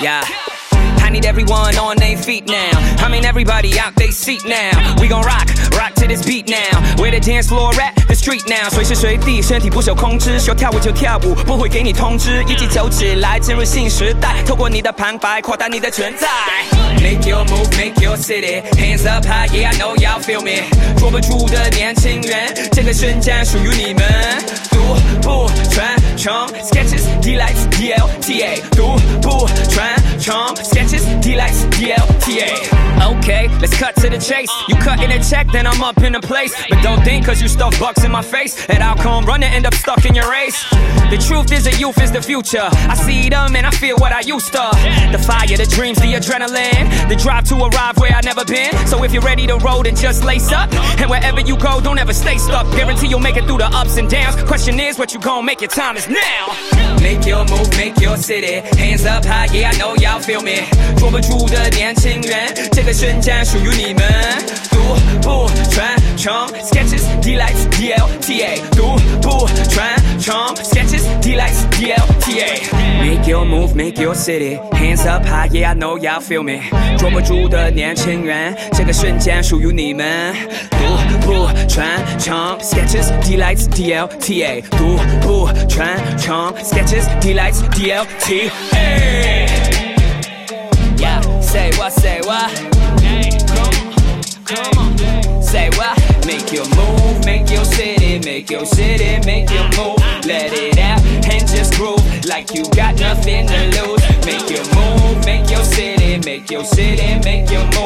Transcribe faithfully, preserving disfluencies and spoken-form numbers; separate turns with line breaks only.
Yeah. I need everyone on their feet now. I mean everybody out they seat now. We gon' rock, rock to this beat now. Where the dance floor at, the street now. 随时随地，身体不受控制，说跳舞就跳舞，不会给你通知。一起走起来，进入新时代。透过你的旁白，扩大你的存在。Make your move, make your city. Hands up high, yeah I know y'all feel me. 捉不住的年轻人，这个瞬间属于你们。独步传承 ，Sketches, Delights, D L T A. 独步传承 ，Sketches, Delights, D L T A. Okay, let's cut to the chase. You cutting a check, then I'm up in a place. But don't think cause you stuff bucks in my face that I'll come run and end up stuck in your race. The truth is the youth is the future. I see them and I feel what I used to. The fire, the dreams, the adrenaline. The drive to arrive where I've never been. So if you're ready to roll, then just lace up. And wherever you go, don't ever stay stuck. Guarantee you'll make it through the ups and downs. Question is, what you gon' make your time is now. Make your move, make your city. Hands up high, yeah I know y'all feel me. 捉不住的年轻人，这个瞬间属于你们。独步传承 ，Sketches, Delights, D L T A. 独步传承 ，Sketches, Delights, D L T A. Make your move, make your city. Hands up high, yeah I know y'all feel me. 捉不住的年轻人，这个瞬间属于你们。独步传承 ，Sketches, Delights, D L T A. 独步传承 ，Sketches, Delights, D L T A. Yeah, say what, say what. Come on, say what? Make your move, make your city, make your city, make your move. Let it out and just groove like you got nothing to lose. Make your move, make your city, make your city, make your move.